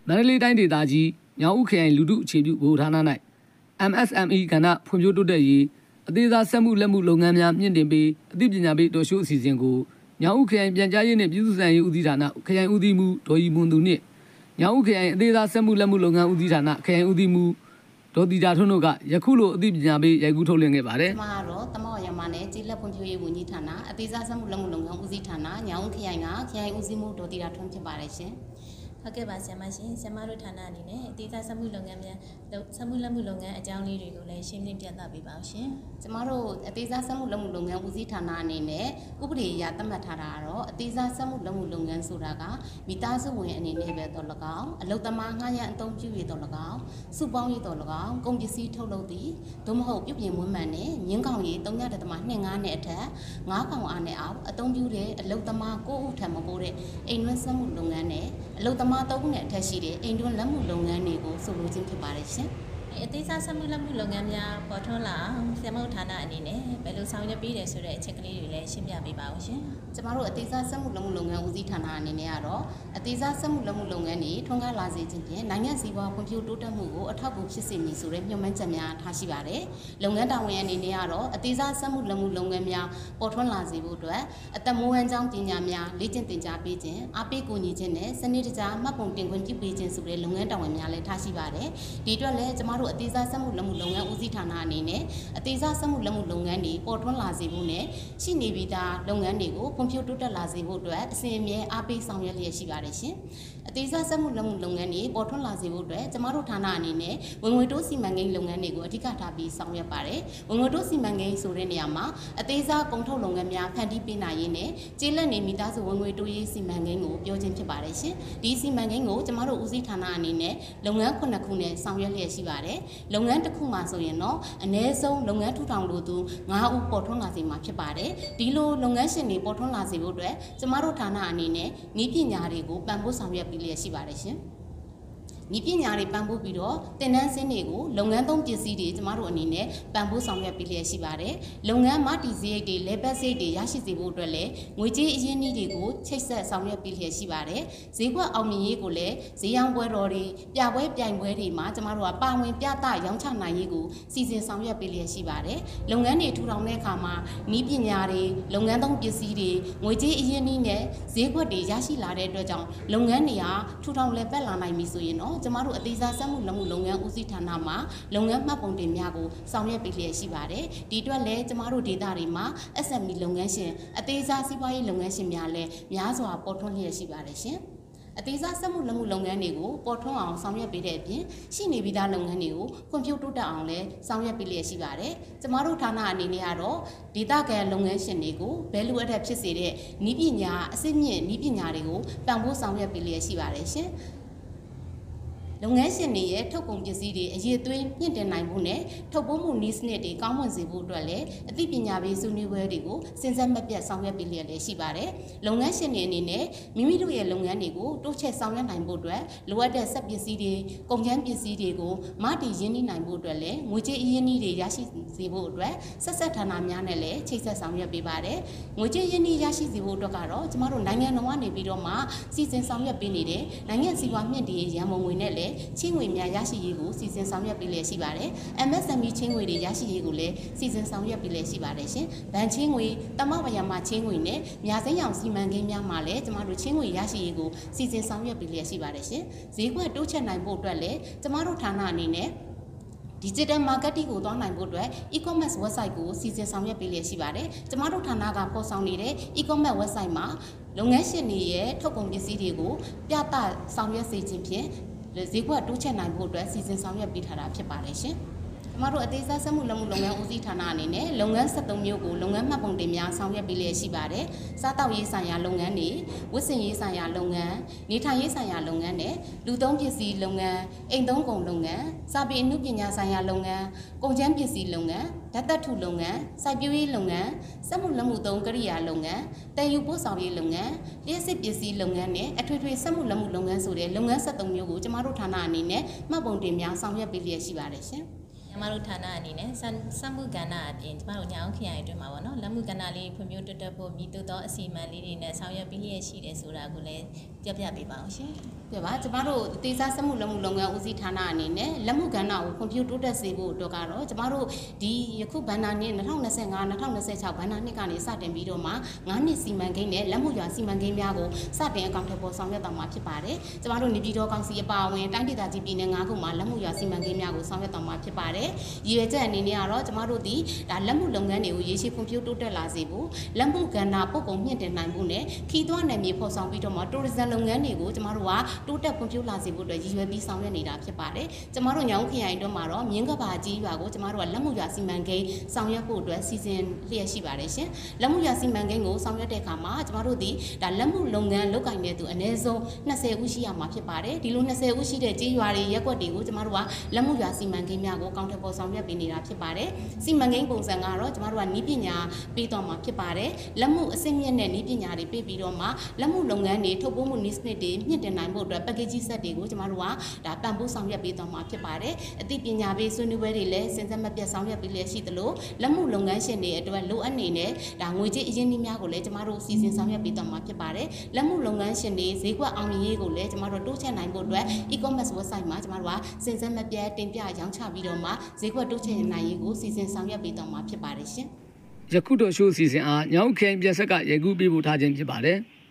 မန္တလေးတိုင်းဒေသကြီးညောင်ဦးခရိုင်လူထုအခြေပြုဗဟိုဌာန၌ MSME ကဏ္ဍဖွံ့ဖြိုးတိုးတက်ရေးအသေးစားစက်မှုလက်မှုလုပ်ငန်းများမြင့်တင်ပေးအသိပညာပေးတော်ရှိုးအစီအစဉ်ကိုညောင်ဦးခရိုင်ပြန်ကြားရေးနှင့်ပြည်သူ့ဆိုင်ရေးဦးစီးဌာနခရိုင်ဦးစီးမှုဒေါ်ရီမွန်သူနှင့်ညောင်ဦးခရိုင်အသေးစားစက်မှုလက်မှုလုပ်ငန်းဦးစီးဌာနခရိုင်ဦးစီးမှုဒေါ်တီတာထွန်းတို့ကယခုလိုအသိပညာပေးရိုက်ကူးထုတ်လွှင့်ခဲ့ပါတယ်။ကျွန်မကတော့တမောက်ရမနဲ့ကျေးလက်ဖွံ့ဖြိုးရေးဝန်ကြီးဌာနအသေးစားစက်မှုလက်မှုလုပ်ငန်းဦးစီးဌာနညောင်ဦးခရိုင်ကခရိုင်ဦးစီးမှုဒေါ်တီတာထွန်းဖြစ်ပါတယ်ရှင်။ဟုတ်ကဲ့ပါဆရာမရှင်ဆရာမတို့ဌာနအနေနဲ့အသေးစားစက်မှုလုပ်ငန်းများစက်မှုလက်မှုလုပ်ငန်းအကြောင်းလေးတွေကိုလည်းရှင်းပြပြသပေးပါဦးရှင်ကျမတို့အသေးစားစက်မှုလက်မှုလုပ်ငန်းဦးစီးဌာနအနေနဲ့ဥပဒေအရသတ်မှတ်ထားတာကတော့အသေးစားစက်မှုလက်မှုလုပ်ငန်းဆိုတာကမိသားစုဝင်အနေနဲ့ပဲတော့၎င်းအလုပ်သမားငှားရမ်းအသုံးပြုရတော့၎င်းစုပေါင်းရတော့၎င်းကုန်ပစ္စည်းထုတ်လုပ်သည်သို့မဟုတ်ပြုပြင်မွမ်းမံနဲ့မြင်းကောင်ရည်3.25နဲ့အထက်9ကောင်အားနဲ့အောက်အသုံးပြုတဲ့အလုပ်သမား9ဦးထံမပိုးတဲ့အိမ်တွင်းစက်မှုလုပ်ငန်းနဲ့အလုပ်သမား3ဦးနဲ့အထက်ရှိတဲ့အိမ်တွင်းလက်မှုလုပ်ငန်းတွေကိုဆိုလိုခြင်းဖြစ်ပါတယ်ရှင်အသေးစားစက်မှုလက်မှုလုပ်ငန်းများပေါ်ထွန်းလာဆရာမတို့ဌာနအနေနဲ့ဘယ်လိုဆောင်ရွက်ပေးတယ်ဆိုတဲ့အချက်ကလေးတွေလည်းရှင်းပြပေးပါဦးရှင်ကျမတို့အသေးစားစက်မှုလက်မှုလုပ်ငန်းဦးစီးဌာနအနေနဲ့ကတော့အသေးစားစက်မှုလက်မှုလုပ်ငန်းတွေထွန်းကားလာစေခြင်းဖြင့်နိုင်ငံစီးပွားဖွံ့ဖြိုးတိုးတက်မှုကိုအထောက်အကူဖြစ်စေမည်ဆိုတဲ့ညွှန်မှန်းချက်များထားရှိပါတယ်လုပ်ငန်းတာဝန်အနေနဲ့ကတော့အသေးစားစက်မှုလက်မှုလုပ်ငန်းများပေါ်ထွန်းလာစေဖို့အတွက်အသက်မွေးဝမ်းကြောင်းပညာများလေ့ကျင့်သင်ကြားပေးခြင်းအားပေးကူညီခြင်းနဲ့စနစ်တကျမှတ်ပုံတင်ခွင့်ပြုပေးခြင်းဆိုတဲ့လုပ်ငန်းတာဝန်များလည်းထားရှိပါတယ်ဒီအတွက်လည်းကျမတို့အသေးစားစက်မှုလက်မှုလုပ်ငန်းဦးစီးဌာနအနေနဲ့အသေးစားစက်မှုလက်မှုလုပ်ငန်းတွေပေါ်ထွန်းလာစေဖို့နဲ့ရှိနေပြီးသားလုပ်ငန်းတွေကိုဖွံ့ဖြိုးတိုးတက်လာစေဖို့အတွက်အစဉ်အမြဲအားပေးဆောင်ရွက်လျက်ရှိပါတယ်ရှင်။အသေးစားစက်မှုလက်မှုလုပ်ငန်းတွေပေါ်ထွန်းလာစေဖို့အတွက်ကျမတို့ဌာနအနေနဲ့ဝင်ငွေတိုးစီမံကိန်းလုပ်ငန်းတွေကိုအဓိကထားပြီးဆောင်ရွက်ပါတယ်။ဝင်ငွေတိုးစီမံကိန်းဆိုတဲ့နေရာမှာအသေးစားကုန်ထုတ်လုပ်ငန်းများဖန်တီးပေးနိုင်ရေးနဲ့ကျေးလက်နေမိသားစုဝင်ငွေတိုးရေးစီမံကိန်းကိုပြောခြင်းဖြစ်ပါတယ်ရှင်။ဒီစီမံကိန်းကိုကျမတို့ဦးစီးဌာနအနေနဲ့လုပ်ငန်း9ခုနဲ့ဆောင်ရွက်လျက်ရှိပါတယ်။လုပ်ငန်းတစ်ခုမှာဆိုရင်တော့အနည်းဆုံးလုပ်ငန်းထူထောင်လို့သူ9ဦးပေါ်ထွန်းလာစေမှာဖြစ်ပါတယ်ဒီလိုလုပ်ငန်းရှင်တွေပေါ်ထွန်းလာစေဖို့အတွက်ကျမတို့ဌာနအနေနဲ့နည်းပညာတွေကိုပံ့ပိုးဆောင်ရွက်ပေးလျက်ရှိပါတယ်ရှင်ဤပညာတွေပံ့ပိုးပြီးတော့တင်နန်းစင်းတွေကိုလုပ်ငန်းသုံးပစ္စည်းတွေကျမတို့အနေနဲ့ပံ့ပိုးဆောင်ရွက်ပေးလျက်ရှိပါတယ်။လုပ်ငန်းမတီစရိတ်တွေ level စရိတ်တွေရရှိစေဖို့အတွက်လည်းငွေကြေးအရင်းအနှီးတွေကိုချိတ်ဆက်ဆောင်ရွက်ပေးလျက်ရှိပါတယ်။ဈေးကွက်အောင်မြင်ရေးကိုလည်းဈေးရောင်းပွဲတော်တွေပြပွဲပြိုင်ပွဲတွေမှာကျမတို့ကပါဝင်ပြသရောင်းချနိုင်ရေးကိုစီစဉ်ဆောင်ရွက်ပေးလျက်ရှိပါတယ်။လုပ်ငန်းတွေထူထောင်တဲ့အခါမှာဤပညာတွေလုပ်ငန်းသုံးပစ္စည်းတွေငွေကြေးအရင်းအနှီးနဲ့ဈေးကွက်တွေရရှိလာတဲ့အတွက်ကြောင့်လုပ်ငန်းတွေကထူထောင်လည်ပတ်လာနိုင်ပြီဆိုရင်တော့ကျမတို့အသေးစားစက်မှုလက်မှုလုပ်ငန်းဦးစီးဌာနမှာလုပ်ငန်းမှတ်ပုံတင်များကိုဆောင်ရွက်ပေးလျက်ရှိပါတယ်။ဒီအတွက်လည်းကျမတို့ဒေသတွေမှာ SME လုပ်ငန်းရှင်အသေးစားစီးပွားရေးလုပ်ငန်းရှင်များလည်းများစွာပေါ်ထွန်းလျက်ရှိပါတယ်ရှင်။အသေးစားစက်မှုလက်မှုလုပ်ငန်းတွေကိုပေါ်ထွန်းအောင်ဆောင်ရွက်ပေးတဲ့အပြင်ရှိနေပြီးသားလုပ်ငန်းတွေကိုဖွံ့ဖြိုးတိုးတက်အောင်လည်းဆောင်ရွက်ပေးလျက်ရှိပါတယ်။ကျမတို့ဌာနအနေနဲ့ကတော့ဒေသခံလုပ်ငန်းရှင်တွေကိုဘယ်လိုအထက်ဖြစ်စေတဲ့နည်းပညာအစစ်မြင့်နည်းပညာတွေကိုပံ့ပိုးဆောင်ရွက်ပေးလျက်ရှိပါတယ်ရှင်။လုပ်ငန်းရှင်တွေရဲ့ထုတ်ကုန်ပစ္စည်းတွေအရေးသွေးမြင့်တင်နိုင်ဖို့နဲ့ထုတ်ပိုးမှုနည်းစနစ်တွေကောင်းမွန်စေဖို့အတွက်လည်းအသိပညာပေးဆွေးနွေးပွဲတွေကိုစဉ်ဆက်မပြတ်ဆောင်ရွက်ပေးလျက်လည်းရှိပါတယ်။လုပ်ငန်းရှင်တွေအနေနဲ့မိမိတို့ရဲ့လုပ်ငန်းတွေကိုတိုးချဲ့ဆောင်ရွက်နိုင်ဖို့အတွက်လိုအပ်တဲ့စက်ပစ္စည်းတွေကုန်ကျန်းပစ္စည်းတွေကိုမတည်ရင်းနှီးနိုင်ဖို့အတွက်လည်းငွေကြေးအရင်းအနှီးတွေရရှိစေဖို့အတွက်ဆက်ဌာနများနဲ့လည်းချိတ်ဆက်ဆောင်ရွက်ပေးပါတယ်။ငွေကြေးရင်းနှီးရရှိစေဖို့အတွက်ကတော့ကျမတို့နိုင်ငံတော်ကနေပြီးတော့မှစီစဉ်ဆောင်ရွက်ပေးနေတဲ့နိုင်ငံစီးပွားမြင့်တင်ရေးရန်ပုံငွေနဲ့လည်းချင်းငွေများရရှိရေးကိုစီစဉ်ဆောင်ရွက်ပေးလျက်ရှိပါတယ်။ MSME ချင်းငွေတွေရရှိရေးကိုလည်းစီစဉ်ဆောင်ရွက်ပေးလျက်ရှိပါတယ်ရှင်။ဗန်ချင်းငွေတမဝရမချင်းငွေနဲ့မြစိမ်းရောင်စီမံကိန်းများမှာလည်းကျမတို့ချင်းငွေရရှိရေးကိုစီစဉ်ဆောင်ရွက်ပေးလျက်ရှိပါတယ်ရှင်။ဈေးကွက်တိုးချဲ့နိုင်ဖို့အတွက်လည်းကျမတို့ဌာနအနေနဲ့Digital Marketing ကိုသွားနိုင်ဖို့အတွက် e-commerce website ကိုစီစဉ်ဆောင်ရွက်ပေးလျက်ရှိပါတယ်။ကျမတို့ဌာနကပေါ်ဆောင်နေတဲ့ e-commerce website မှာလုပ်ငန်းရှင်တွေရဲ့ထုတ်ကုန်ပစ္စည်းတွေကိုပြသဆောင်ရွက်စေခြင်းဖြင့်ဈေးကွက်တိုးချဲ့နိုင်ဖို့အတွက်စီစဉ်ဆောင်ရွက်ပေးထားတာဖြစ်ပါတယ်ရှင်။ကျမတို့အသေးစားစက်မှုလက်မှုလုပ်ငန်းဦးစီးဌာနအနေနဲ့လုပ်ငန်း73မျိုးကိုလုပ်ငန်းမှတ်ပုံတင်များဆောင်ရွက်ပေးလျက်ရှိပါတယ်။စားတောက်ရေးဆိုင်ရာလုပ်ငန်းတွေဝတ်ဆင်ရေးဆိုင်ရာလုပ်ငန်းနေထိုင်ရေးဆိုင်ရာလုပ်ငန်းနဲ့လူသုံးပစ္စည်းလုပ်ငန်းအိမ်သုံးကုန်လုပ်ငန်းစာပေအမှုပညာဆိုင်ရာလုပ်ငန်းကုန်ကျန်းပစ္စည်းလုပ်ငန်းဓာတ်သတ္ထုလုပ်ငန်းစိုက်ပျိုးရေးလုပ်ငန်းစက်မှုလက်မှုသုံးကိရိယာလုပ်ငန်းတည်ယူပို့ဆောင်ရေးလုပ်ငန်းလျှက်စစ်ပစ္စည်းလုပ်ငန်းနဲ့အထွေထွေစက်မှုလက်မှုလုပ်ငန်းဆိုတဲ့လုပ်ငန်း73မျိုးကိုကျမတို့ဌာနအနေနဲ့မှတ်ပုံတင်များဆောင်ရွက်ပေးလျက်ရှိပါတယ်ရှင်။ကျမတို့ဌာနအနေနဲ့စက်မှုကဏ္ဍအပြင်ကျမတို့ညောင်ခရိုင်အတွင်းမှာပေါ့နော်လက်မှုကဏ္ဍလေးဖွံ့ဖြိုးတိုးတက်ဖို့မြည်တူသောအစီအမံလေးတွေနဲ့ဆောင်ရွက်ပေးလျက်ရှိတယ်ဆိုတာကိုလည်းပြောပြပေးပါဦးရှင်ပြပါကျမတို့တေးစားစက်မှုလက်မှုလုပ်ငန်းဦးစီးဌာနအနေနဲ့လက်မှုကဏ္ဍကိုဖွံ့ဖြိုးတိုးတက်စေဖို့အတွက်ကတော့ကျမတို့ဒီယခုဘဏ္ဍာနှစ်2025-2026ဘဏ္ဍာနှစ်ကနေစတင်ပြီးတော့မှ9နှစ်စီမံကိန်းနဲ့လက်မှုရွာစီမံကိန်းများကိုစတင်အကောင့်ထဲပေါ်ဆောင်ရွက်သွားမှာဖြစ်ပါတယ်ကျမတို့နေပြည်တော်ကောင်စီအပါအဝင်တိုင်းဒေသကြီးပြည်နယ်9ခုမှာလက်မှုရွာစီမံကိန်းများကိုဆောင်ရွက်သွားမှာဖြစ်ပါတယ်ရည်ရွယ်ချက်အနေနဲ့ကတော့ကျမတို့ဒီဒါလက်မှုလုပ်ငန်းတွေကိုရေရှည်ဖွံ့ဖြိုးတိုးတက်လာစေဖို့လက်မှုကဏ္ဍပို့ကုန်မြင့်တင်နိုင်ဖို့နဲ့ခီးသွွားနယ်မြေဖော်ဆောင်ပြီးတော့မှတိုရစ်ဇမ်လုပ်ငန်းတွေကိုကျမတို့ကတိုးတက်ဖွံ့ဖြိုးလာစေဖို့အတွက်ရည်ရွယ်ပြီးဆောင်ရွက်နေတာဖြစ်ပါတယ်။ကျမတို့ညောင်ခရိုင်အတွင်းမှာတော့မြင်းကဘာကြီးရွာကိုကျမတို့ကလက်မှုရွာစီမံကိန်းဆောင်ရွက်ဖို့အတွက်စီစဉ်လျက်ရှိပါတယ်ရှင်။လက်မှုရွာစီမံကိန်းကိုဆောင်ရွက်တဲ့အခါမှာကျမတို့ဒီဒါလက်မှုလုပ်ငန်းလုပ်ကိုင်တဲ့သူအနည်းဆုံး20ဦးရှိရမှာဖြစ်ပါတယ်။ဒီလို20ဦးရှိတဲ့ကြီးရွာတွေရက်ကွက်တွေကိုကျမတို့ကလက်မှုရွာစီမံကိန်းများကိုအကောင့်ထဲပေါ်ဆောင်ရွက်ပေးနေတာဖြစ်ပါတယ်။စီမံကိန်းပုံစံကတော့ကျမတို့ကနည်းပညာပေးတော့မှာဖြစ်ပါတယ်။လက်မှုအဆင့်မြင့်တဲ့နည်းပညာတွေပေးပြီးတော့မှလက်မှုလုပ်ငန်းတွေထုတ်ပိုးမှုနည်းစနစ်တွေမြင့်တင်နိုင်ဖို့အတွက် package set တွေကိုကျမတို့ကဒါပံ့ပိုးဆောင်ရွက်ပေးသွားမှာဖြစ်ပါတယ်အသိပညာပေးဆွေးနွေးပွဲတွေလည်းစဉ်ဆက်မပြတ်ဆောင်ရွက်ပေးလျက်ရှိသလိုလက်မှုလုပ်ငန်းရှင်တွေအတွက်လိုအပ်နေတဲ့ဒါငွေကြေးအရင်းအနှီးများကိုလည်းကျမတို့စီစဉ်ဆောင်ရွက်ပေးသွားမှာဖြစ်ပါတယ်လက်မှုလုပ်ငန်းရှင်တွေဈေးကွက်အောင်မြင်ရေးကိုလည်းကျမတို့တိုးချဲ့နိုင်ဖို့အတွက် e-commerce website မှာကျမတို့ကစဉ်ဆက်မပြတ်တင်ပြရောင်းချပြီးတော့မှဈေးကွက်တိုးချဲ့နိုင်ရေးကိုစီစဉ်ဆောင်ရွက်ပေးသွားမှာဖြစ်ပါတယ်ရှင်ယခုတော့ရှိုးအစီအစဉ်အားညောင်ခရိုင်ပြည်ဆက်ကရေကူးပေးပို့ထားခြင်းဖြစ်ပါတယ်